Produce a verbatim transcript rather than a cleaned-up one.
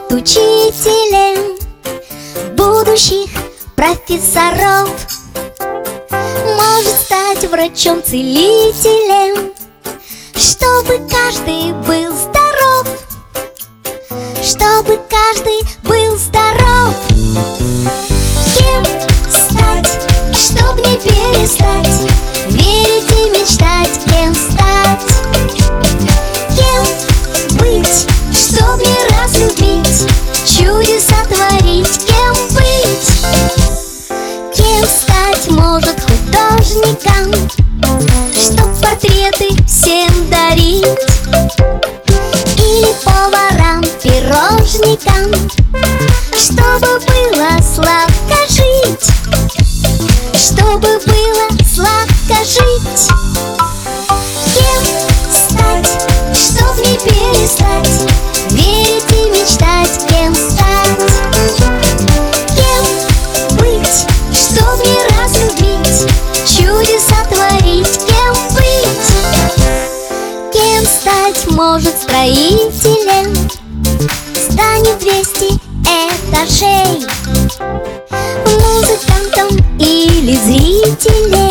учителем будущих профессоров. Может стать врачом-целителем, чтобы каждый был здоров, чтобы каждый был здоров. Кем стать, чтоб не перестать верить и мечтать? Кем стать? Кем быть, чтоб не разлюбить, чудеса творить? Кем быть? Кем стать может художником, чтоб портреты всем дарить? Или поварам-пирожникам, чтобы было сладко жить, чтобы было сладко жить. Кем стать, чтоб не перестать верить и мечтать? Кем стать? Кем быть, чтоб не разлюбить, чудеса творить? Кем быть? Кем стать может строителем, зданий двести этажей, музыкантом или зрителем,